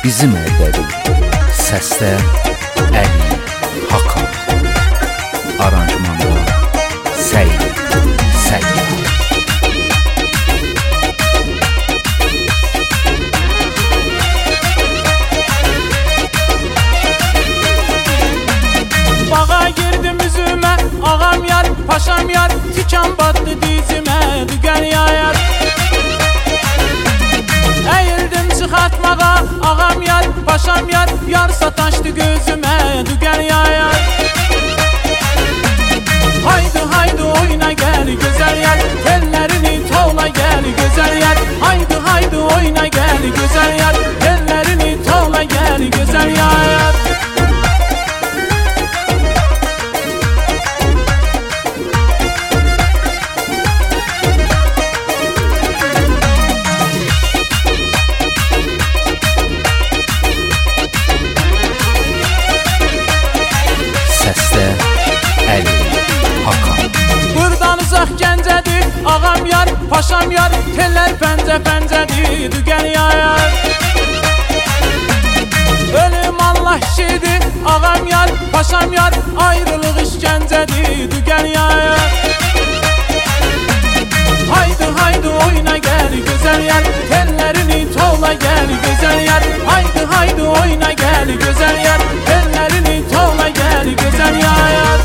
bizim evdədir. Səsdə Əli Hakan, aranjmanda Səyid Səyyar. Bağa girdim üzümə, ağam yar, paşam yar, tikan battı dizimə, dügər yayar. Əyildim çıxartmağa, ağam yar, paşam yar, yar sataşdı gözümə, dügər yayar. Haydi haydi oyna gəl, gözəl yar, tellərini tola gəl, gözəl yar. Haydi haydi oyna gəl, gözəl yar, tellərini tola gəl, gözəl yar. Səsdə Əli Hakan. Buradan uzaq Gəncədir, ağam yar, paşam yar, tellər pəncə-pəncədir, dügər yayar. Ölüm Allah işidir, ağam yar, paşam yar, ayrılıq işgəncədir, dügər yayar. Haydi haydi oyna gəl, gözəl yar, tellərini tola gəl, gözəl yar. Haydi haydi oyna gəl, gözəl yar, tellərini tola gəl, gözəl yar.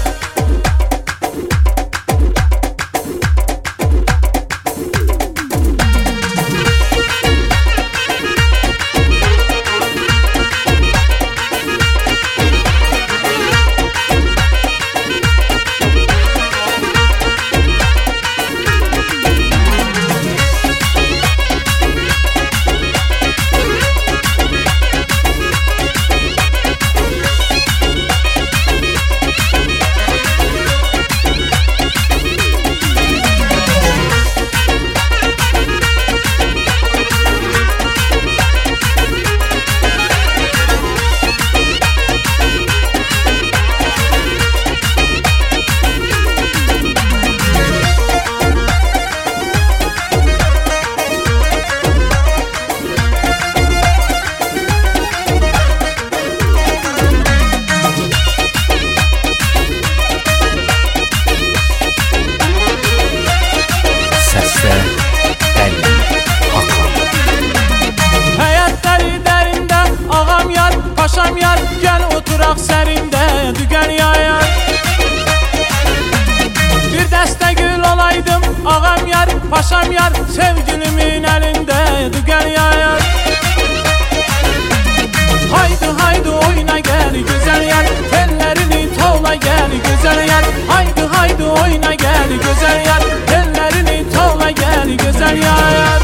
Səsdə Əli Hakan. Həyat dəri-dərində, ağam yar, paşam yar, gəl oturaq sərində, dügər yayar. Bir dəstə gül olaydım, ağam yar, paşam yar, sevgilimin əlində, dügər yayar. Haydi haydi oyna gəl, gözəl yar, tellərini tola gəl, gözəl yar. Haydi haydi oyna gəl, gözəl yar, tellərini tola gəl, gözəl yar.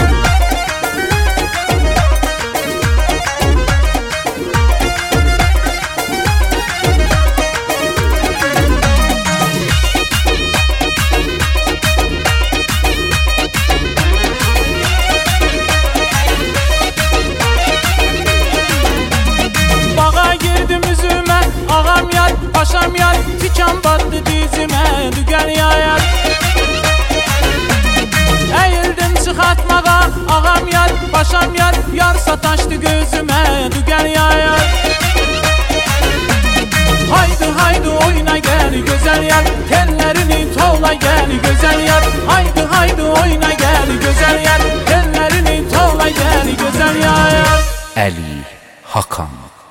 Bağa girdim üzümə, ağam yar, paşam yar, tikan battı dizimə, dügər yayar. Əyildim çıxartmağa, ağam yar, paşam yar, yar sataşdı gözümə, dügər yayar. Haydi haydi oyna gəl, gözəl yar, tellərini tola gəl, gözəl yar. Haydi haydi oyna gəl, gözəl yar, tellərini tola gəl, gözəl yar. Əli Hakan.